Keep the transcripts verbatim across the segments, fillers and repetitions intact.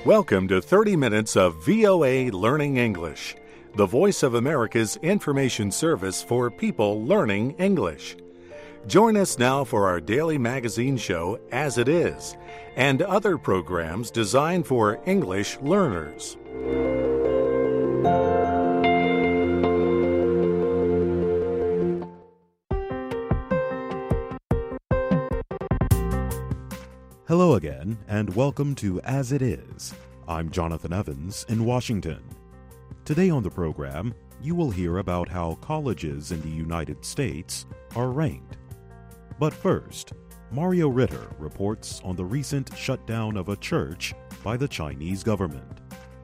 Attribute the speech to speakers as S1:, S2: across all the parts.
S1: Welcome to thirty minutes of V O A Learning English, the voice of America's information service for people learning English. Join us now for our daily magazine show, As It Is, and other programs designed for English learners.
S2: Hello again, and welcome to As It Is. I'm Jonathan Evans in Washington. Today on the program, you will hear about how colleges in the United States are ranked. But first, Mario Ritter reports on the recent shutdown of a church by the Chinese government.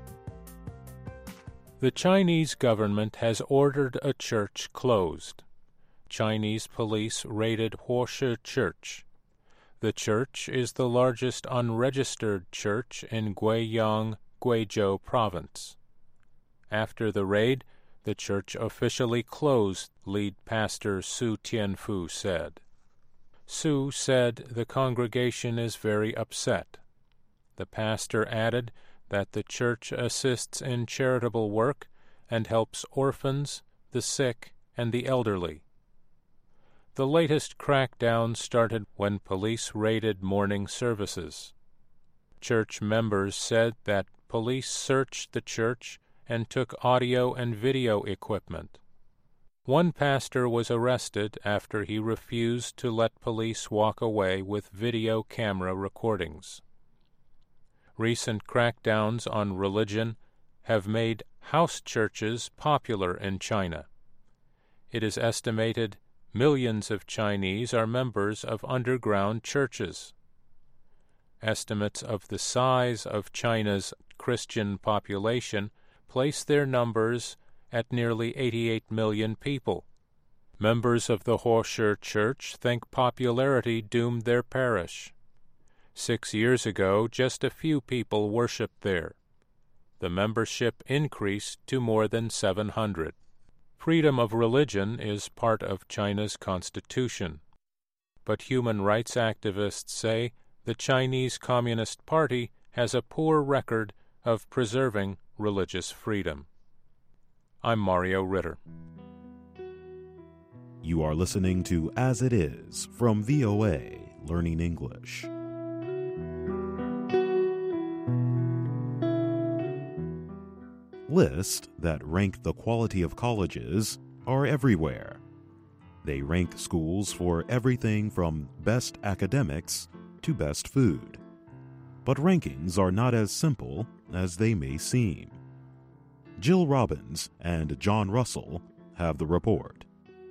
S3: The Chinese government has ordered a church closed. Chinese police raided Huoshi Church. The church is the largest unregistered church in Guiyang, Guizhou Province. After the raid, the church officially closed, lead pastor Su Tianfu said. Su said the congregation is very upset. The pastor added that the church assists in charitable work and helps orphans, the sick, and the elderly. The latest crackdown started when police raided morning services. Church members said that police searched the church and took audio and video equipment. One pastor was arrested after he refused to let police walk away with video camera recordings. Recent crackdowns on religion have made house churches popular in China. It is estimated millions of Chinese are members of underground churches. Estimates of the size of China's Christian population place their numbers at nearly eighty-eight million people. Members of the Huoshi Church think popularity doomed their parish. Six years ago, just a few people worshipped there. The membership increased to more than seven hundred. Freedom of religion is part of China's constitution. But human rights activists say the Chinese Communist Party has a poor record of preserving religious freedom. I'm Mario Ritter.
S2: You are listening to As It Is from V O A Learning English. Lists that rank the quality of colleges are everywhere. They rank schools for everything from best academics to best food. But rankings are not as simple as they may seem. Jill Robbins and John Russell have the report.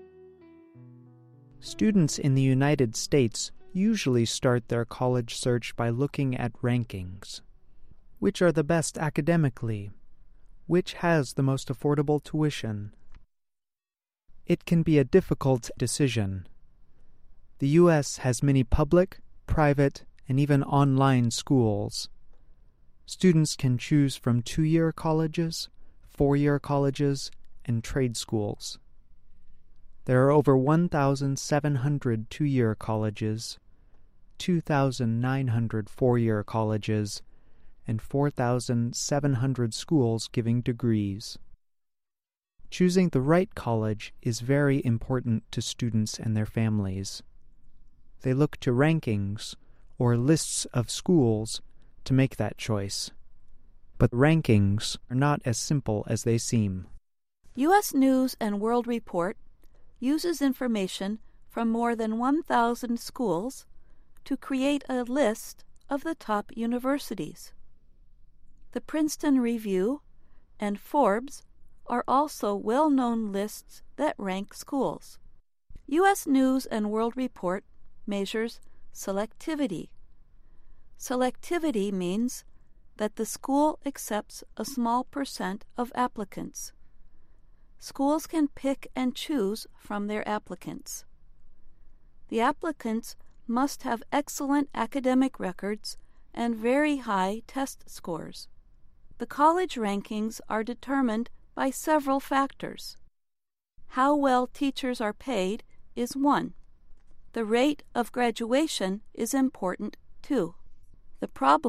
S4: Students in the United States usually start their college search by looking at rankings. Which are the best academically? Which has the most affordable tuition? It can be a difficult decision. The U S has many public, private, and even online schools. Students can choose from two-year colleges, four-year colleges, and trade schools. There are over one thousand seven hundred two-year colleges, two thousand nine hundred four-year colleges, and four thousand seven hundred schools giving degrees. Choosing the right college is very important to students and their families. They look to rankings or lists of schools to make that choice. But rankings are not as simple as they seem.
S5: U S News and World Report uses information from more than one thousand schools to create a list of the top universities. The Princeton Review and Forbes are also well-known lists that rank schools. U S News and World Report measures selectivity. Selectivity means that the school accepts a small percent of applicants. Schools can pick and choose from their applicants. The applicants must have excellent academic records and very high test scores. The college rankings are determined by several factors. How well teachers are paid is one. The rate of graduation is important too. The problem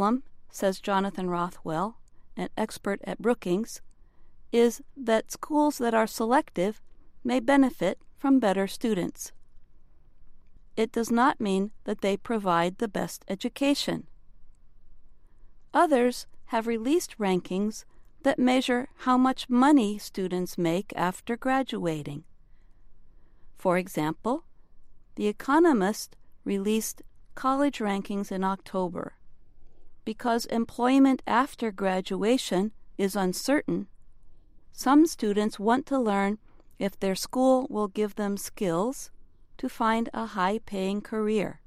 S5: says Jonathan Rothwell, an expert at Brookings, is that schools that are selective may benefit from better students. It does not mean that they provide the best education. Others have released rankings that measure how much money students make after graduating. For example, The Economist released college rankings in October. Because employment after graduation is uncertain, some students want to learn if their school will give them skills to find a high-paying career.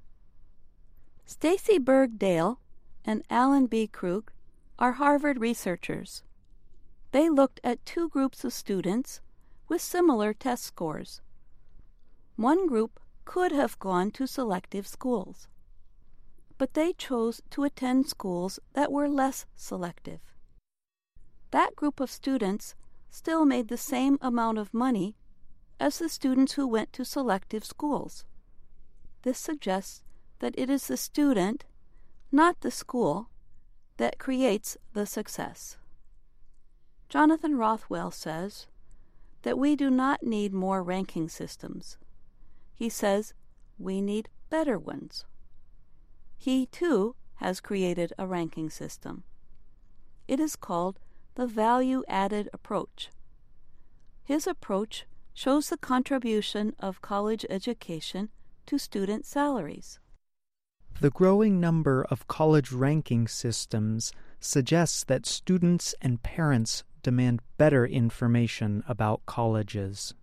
S5: Stacy Berg Dale and Alan B. Krug are Harvard researchers. They looked at two groups of students with similar test scores. One group could have gone to selective schools, but they chose to attend schools that were less selective. That group of students still made the same amount of money as the students who went to selective schools. This suggests that it is the student, not the school, that creates the success. Jonathan Rothwell says that we do not need more ranking systems. He says we need better ones. He, too, has created a ranking system. It is called the value-added approach. His approach shows the contribution of college education to student salaries.
S4: The growing number of college ranking systems suggests that students and parents demand better information about colleges.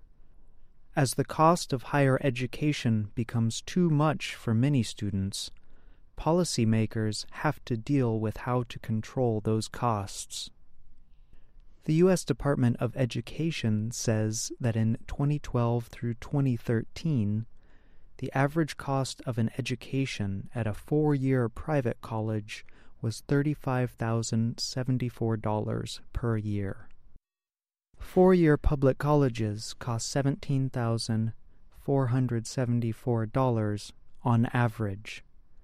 S4: As the cost of higher education becomes too much for many students, policymakers have to deal with how to control those costs. The U S Department of Education says that in twenty twelve through twenty thirteen, the average cost of an education at a four-year private college was thirty-five thousand seventy-four dollars per year. Four-year public colleges cost seventeen thousand four hundred seventy-four dollars on average.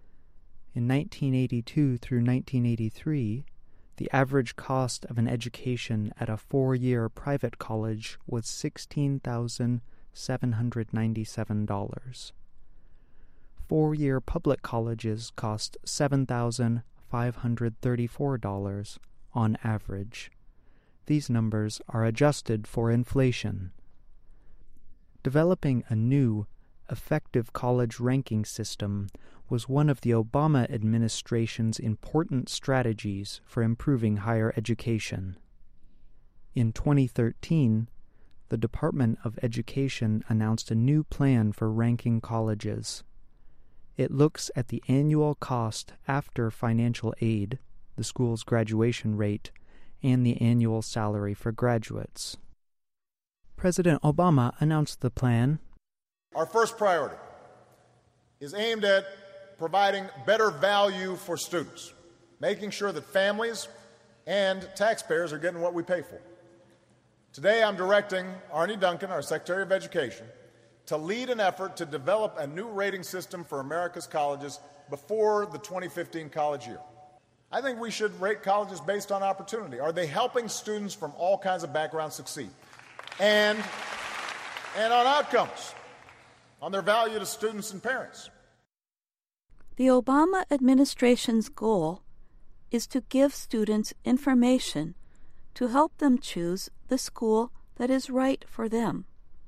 S4: In nineteen eighty-two through nineteen eighty-three, the average cost of an education at a four-year private college was sixteen thousand seven hundred ninety-seven dollars. Four-year public colleges cost seven thousand five hundred thirty-four dollars on average. These numbers are adjusted for inflation. Developing a new, effective college ranking system was one of the Obama administration's important strategies for improving higher education. In twenty thirteen, the Department of Education announced a new plan for ranking colleges. It looks at the annual cost after financial aid, the school's graduation rate, and the annual salary for graduates. President Obama announced the plan.
S6: Our first priority is aimed at providing better value for students, making sure that families and taxpayers are getting what we pay for. Today, I'm directing Arne Duncan, our Secretary of Education, to lead an effort to develop a new rating system for America's colleges before the twenty fifteen college year. I think we should rate colleges based on opportunity. Are they helping students from all kinds of backgrounds succeed? And, and on outcomes, on their value to students and parents.
S5: The Obama administration's goal is to give students information to help them choose the school that is right for them,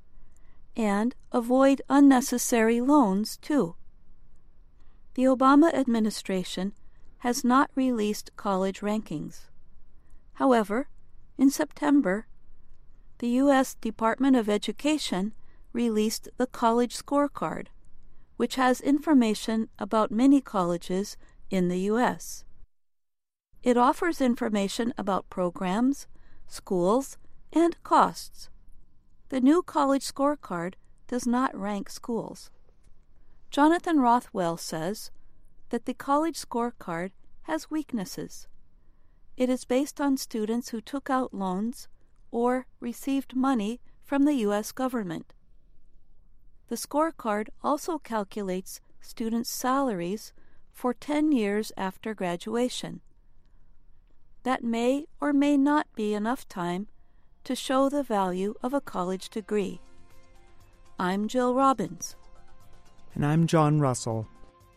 S5: and avoid unnecessary loans, too. The Obama administration has not released college rankings. However, in September, the U S Department of Education released the College Scorecard, which has information about many colleges in the U S It offers information about programs, schools, and costs. The new College Scorecard does not rank schools. Jonathan Rothwell says that the College Scorecard has weaknesses. It is based on students who took out loans or received money from the U S government. The scorecard also calculates students' salaries for ten years after graduation. That may or may not be enough time to show the value of a college degree. I'm Jill Robbins.
S4: And I'm John Russell.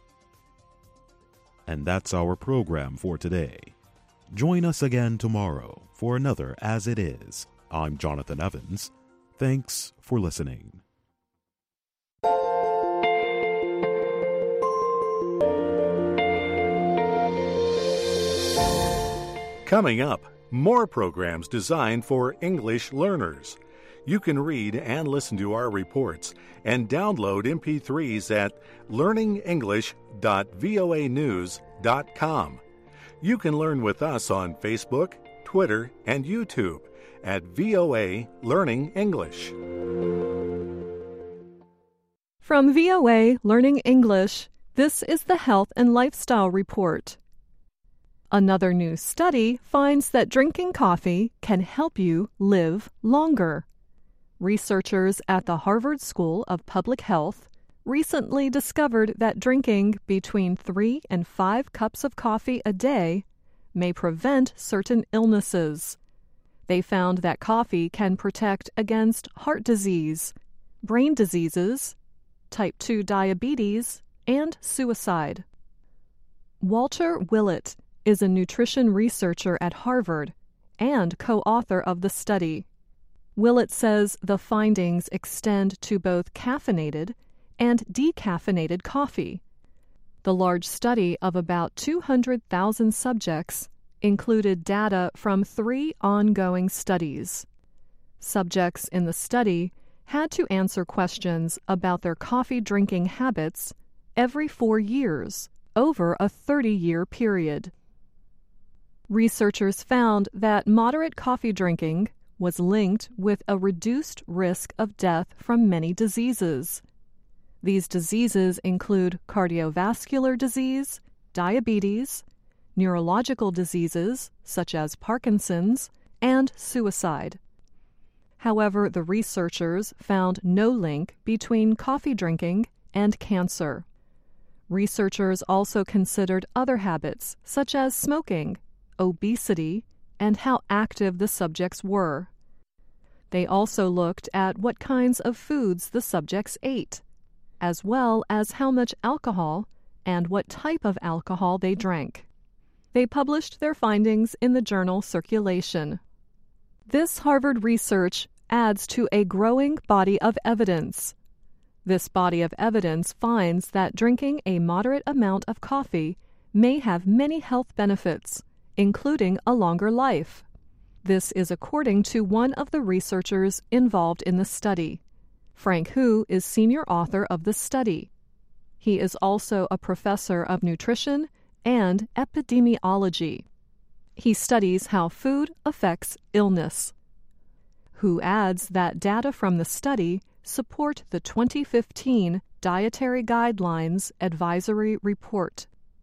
S2: And that's our program for today. Join us again tomorrow for another As It Is. I'm Jonathan Evans. Thanks for listening.
S1: Coming up, more programs designed for English learners. You can read and listen to our reports and download M P threes at learning english dot voa news dot com. You can learn with us on Facebook, Twitter, and YouTube at V O A Learning English.
S7: From V O A Learning English, this is the Health and Lifestyle Report. Another new study finds that drinking coffee can help you live longer. Researchers at the Harvard School of Public Health recently discovered that drinking between three and five cups of coffee a day may prevent certain illnesses. They found that coffee can protect against heart disease, brain diseases, type two diabetes, and suicide. Walter Willett is a nutrition researcher at Harvard and co-author of the study. Willett says the findings extend to both caffeinated and decaffeinated coffee. The large study of about two hundred thousand subjects included data from three ongoing studies. Subjects in the study had to answer questions about their coffee drinking habits every four years over a thirty-year period. Researchers found that moderate coffee drinking was linked with a reduced risk of death from many diseases. These diseases include cardiovascular disease, diabetes, neurological diseases such as Parkinson's, and suicide. However, the researchers found no link between coffee drinking and cancer. Researchers also considered other habits such as smoking, obesity, and how active the subjects were. They also looked at what kinds of foods the subjects ate, as well as how much alcohol and what type of alcohol they drank. They published their findings in the journal Circulation. This Harvard research adds to a growing body of evidence. This body of evidence finds that drinking a moderate amount of coffee may have many health benefits, including a longer life. This is according to one of the researchers involved in the study. Frank Hu is senior author of the study. He is also a professor of nutrition and epidemiology. He studies how food affects illness. Hu adds that data from the study support the twenty fifteen Dietary Guidelines Advisory Report.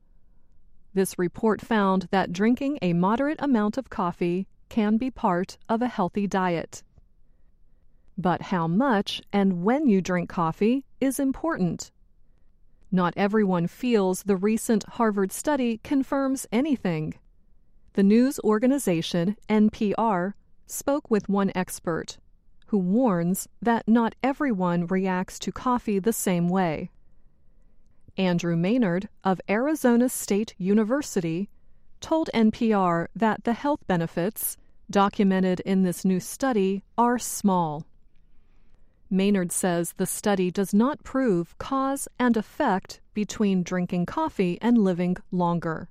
S7: This report found that drinking a moderate amount of coffee can be part of a healthy diet. But how much and when you drink coffee is important. Not everyone feels the recent Harvard study confirms anything. The news organization N P R spoke with one expert who warns that not everyone reacts to coffee the same way. Andrew Maynard of Arizona State University told N P R that the health benefits documented in this new study are small. Maynard says the study does not prove cause and effect between drinking coffee and living longer.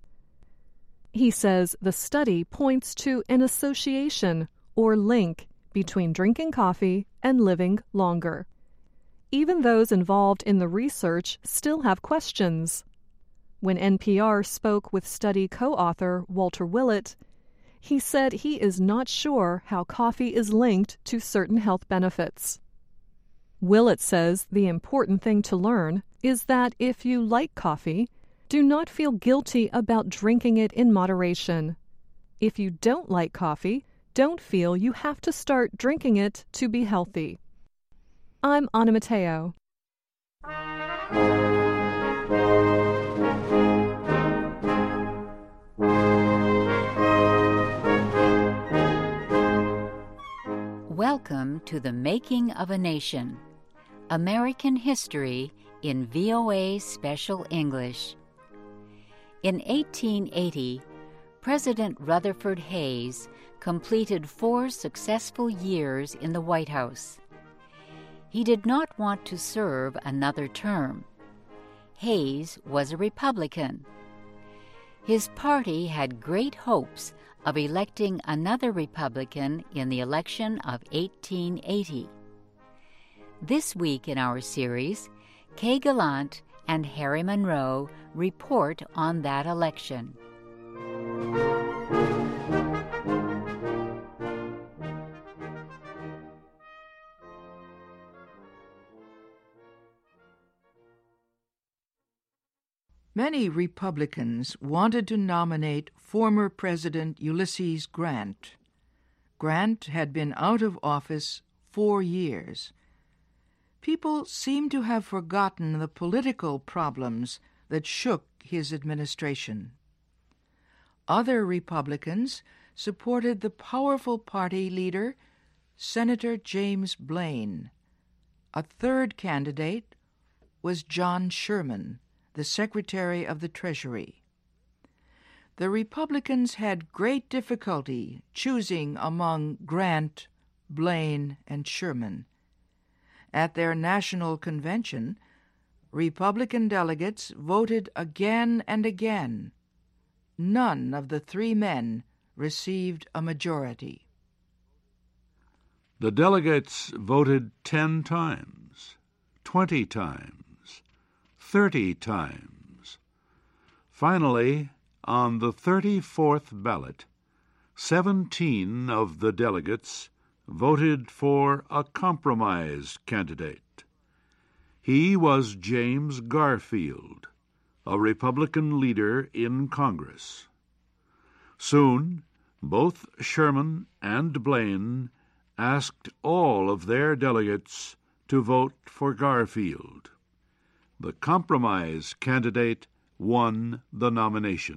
S7: He says the study points to an association or link between drinking coffee and living longer. Even those involved in the research still have questions. When N P R spoke with study co-author Walter Willett, he said he is not sure how coffee is linked to certain health benefits. Willett says the important thing to learn is that if you like coffee, do not feel guilty about drinking it in moderation. If you don't like coffee, don't feel you have to start drinking it to be healthy. I'm Anna Mateo.
S8: Welcome to the Making of a Nation, American History in V O A Special English. In eighteen eighty, President Rutherford Hayes completed four successful years in the White House. He did not want to serve another term. Hayes was a Republican. His party had great hopes of electing another Republican in the election of eighteen eighty. This week in our series, Kay Gallant and Harry Monroe report on that election.
S9: Many Republicans wanted to nominate former President Ulysses Grant. Grant had been out of office four years. People seem to have forgotten the political problems that shook his administration. Other Republicans supported the powerful party leader, Senator James Blaine. A third candidate was John Sherman, the Secretary of the Treasury. The Republicans had great difficulty choosing among Grant, Blaine, and Sherman. At their national convention, Republican delegates voted again and again. None of the three men received a majority.
S10: The delegates voted ten times, twenty times, thirty times. Finally, on the thirty-fourth ballot, seventeen of the delegates voted for a compromise candidate. He was James Garfield, a Republican leader in Congress. Soon, both Sherman and Blaine asked all of their delegates to vote for Garfield. The compromise candidate won the nomination.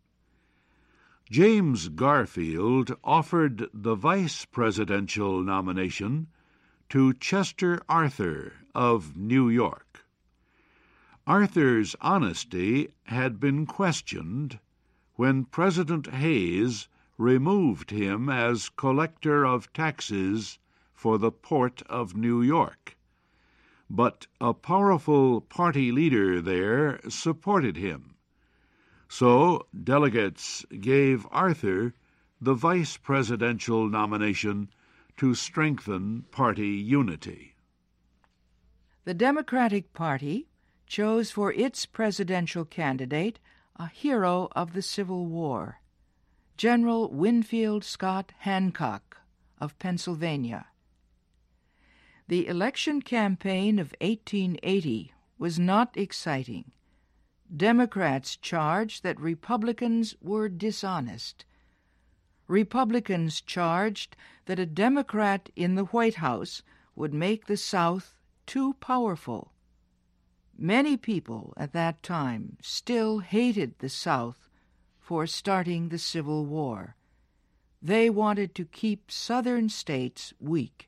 S10: James Garfield offered the vice presidential nomination to Chester Arthur of New York. Arthur's honesty had been questioned when President Hayes removed him as collector of taxes for the Port of New York. But a powerful party leader there supported him. So delegates gave Arthur the vice presidential nomination to strengthen party unity.
S9: The Democratic Party chose for its presidential candidate a hero of the Civil War, General Winfield Scott Hancock of Pennsylvania. The election campaign of eighteen eighty was not exciting. Democrats charged that Republicans were dishonest. Republicans charged that a Democrat in the White House would make the South too powerful. Many people at that time still hated the South for starting the Civil War. They wanted to keep Southern states weak.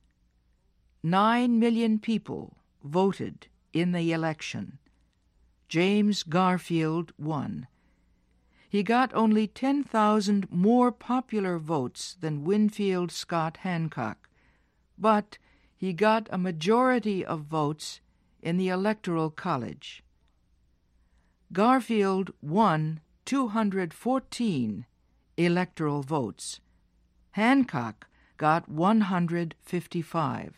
S9: Nine million people voted in the election. James Garfield won. He got only ten thousand more popular votes than Winfield Scott Hancock, but he got a majority of votes in the Electoral College. Garfield won two hundred fourteen electoral votes. Hancock got one hundred fifty-five.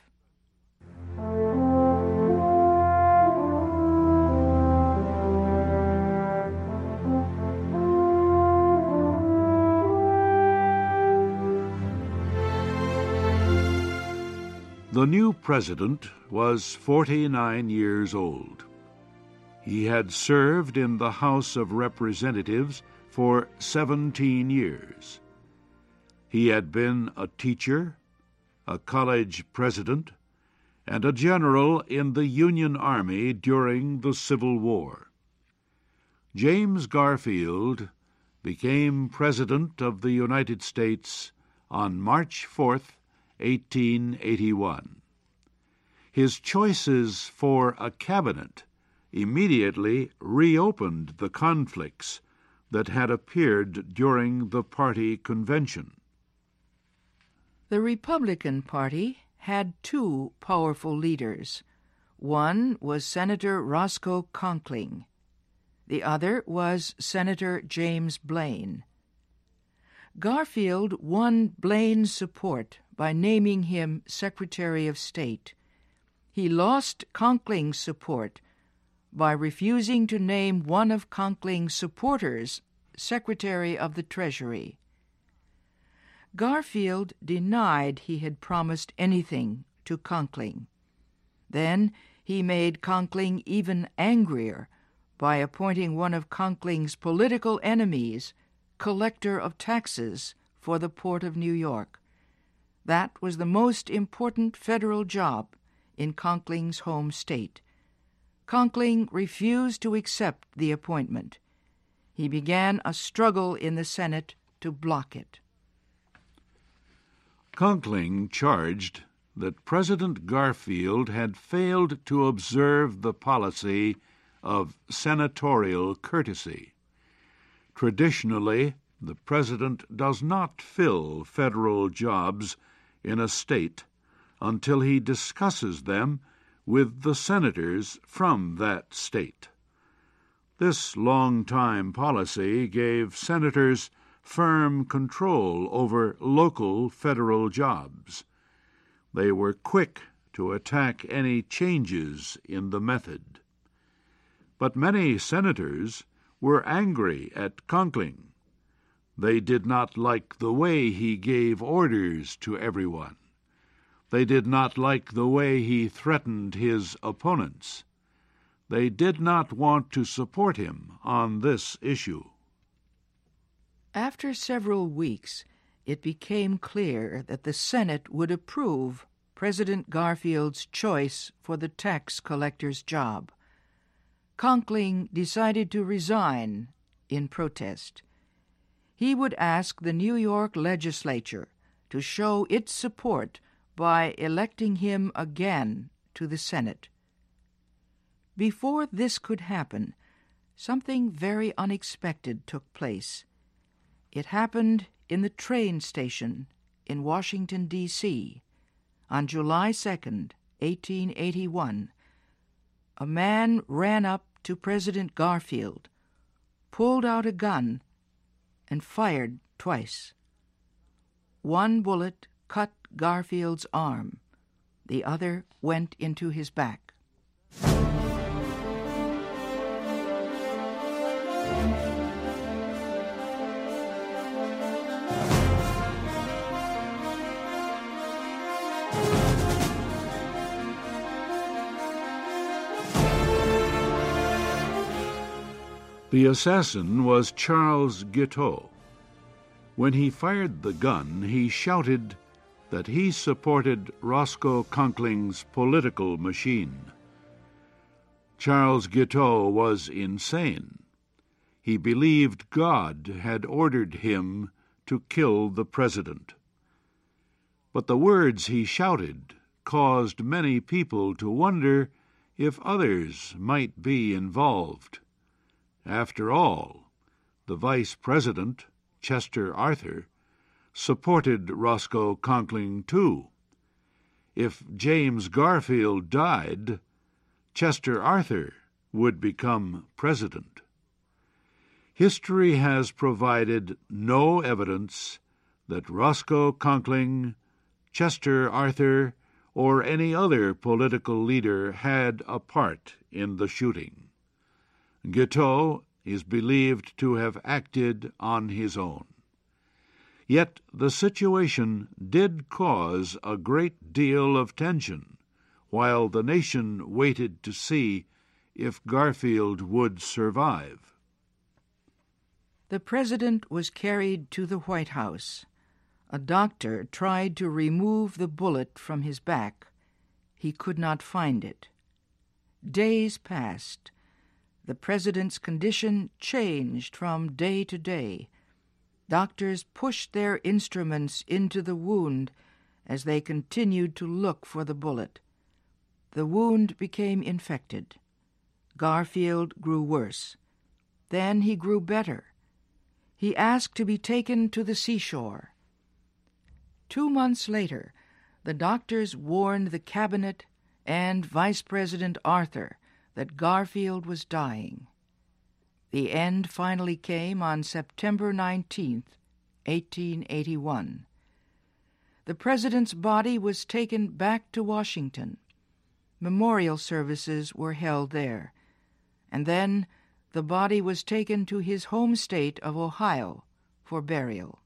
S10: The new president was forty-nine years old. He had served in the House of Representatives for seventeen years. He had been a teacher, a college president, and a general in the Union Army during the Civil War. James Garfield became President of the United States on March fourth, eighteen eighty-one. His choices for a cabinet immediately reopened the conflicts that had appeared during the party convention.
S9: The Republican Party had two powerful leaders. One was Senator Roscoe Conkling. The other was Senator James Blaine. Garfield won Blaine's support by naming him Secretary of State. He lost Conkling's support by refusing to name one of Conkling's supporters Secretary of the Treasury. Garfield denied he had promised anything to Conkling. Then he made Conkling even angrier by appointing one of Conkling's political enemies collector of taxes for the Port of New York. That was the most important federal job in Conkling's home state. Conkling refused to accept the appointment. He began a struggle in the Senate to block it.
S10: Conkling charged that President Garfield had failed to observe the policy of senatorial courtesy. Traditionally, the president does not fill federal jobs in a state until he discusses them with the senators from that state. This long-time policy gave senators firm control over local federal jobs. They were quick to attack any changes in the method. But many senators were angry at Conkling. They did not like the way he gave orders to everyone. They did not like the way he threatened his opponents. They did not want to support him on this issue.
S9: After several weeks, it became clear that the Senate would approve President Garfield's choice for the tax collector's job. Conkling decided to resign in protest. He would ask the New York legislature to show its support by electing him again to the Senate. Before this could happen, something very unexpected took place. It happened in the train station in Washington, D C on July second, eighteen eighty-one. A man ran up to President Garfield, pulled out a gun, and fired twice. One bullet cut Garfield's arm. The other went into his back.
S10: The assassin was Charles Guiteau. When he fired the gun, he shouted that he supported Roscoe Conkling's political machine. Charles Guiteau was insane. He believed God had ordered him to kill the president. But the words he shouted caused many people to wonder if others might be involved. After all, the vice president, Chester Arthur, supported Roscoe Conkling too. If James Garfield died, Chester Arthur would become president. History has provided no evidence that Roscoe Conkling, Chester Arthur, or any other political leader had a part in the shooting. Guiteau is believed to have acted on his own. Yet the situation did cause a great deal of tension while the nation waited to see if Garfield would survive.
S9: The president was carried to the White House. A doctor tried to remove the bullet from his back. He could not find it. Days passed. The president's condition changed from day to day. Doctors pushed their instruments into the wound as they continued to look for the bullet. The wound became infected. Garfield grew worse. Then he grew better. He asked to be taken to the seashore. Two months later, the doctors warned the cabinet and Vice President Arthur that Garfield was dying. The end finally came on September nineteenth, eighteen eighty-one. The president's body was taken back to Washington. Memorial services were held there, and then the body was taken to his home state of Ohio for burial.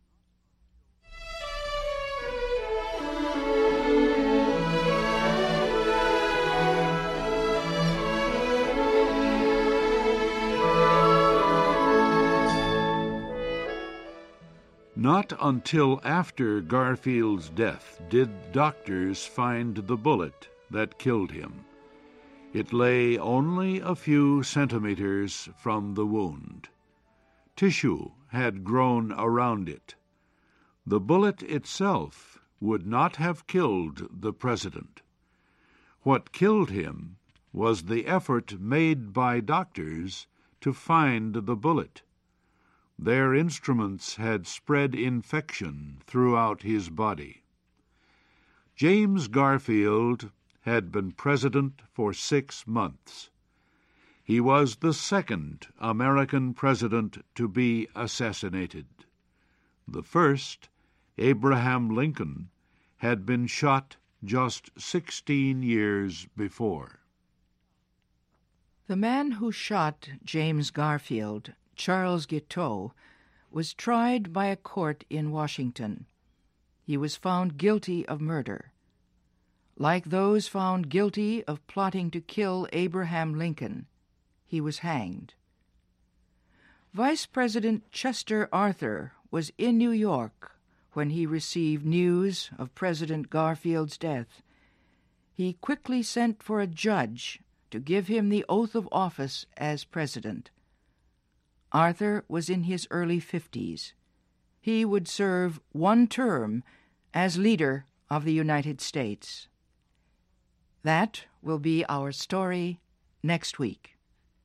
S10: Not until after Garfield's death did doctors find the bullet that killed him. It lay only a few centimeters from the wound. Tissue had grown around it. The bullet itself would not have killed the president. What killed him was the effort made by doctors to find the bullet. Their instruments had spread infection throughout his body. James Garfield had been president for six months. He was the second American president to be assassinated. The first, Abraham Lincoln, had been shot just sixteen years before.
S9: The man who shot James Garfield, Charles Guiteau, was tried by a court in Washington. He was found guilty of murder. Like those found guilty of plotting to kill Abraham Lincoln, he was hanged. Vice President Chester Arthur was in New York when he received news of President Garfield's death. He quickly sent for a judge to give him the oath of office as president. Arthur was in his early fifties. He would serve one term as leader of the United States. That will be our story next week.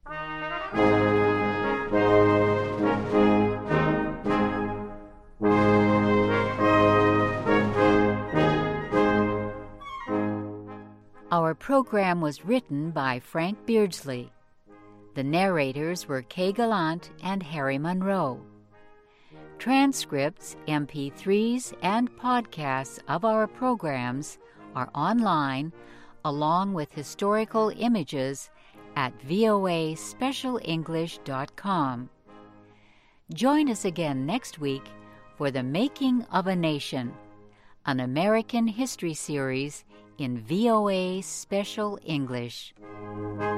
S8: Our program was written by Frank Beardsley. The narrators were Kay Gallant and Harry Monroe. Transcripts, M P threes, and podcasts of our programs are online, along with historical images, at voa special english dot com. Join us again next week for The Making of a Nation, an American history series in V O A Special English.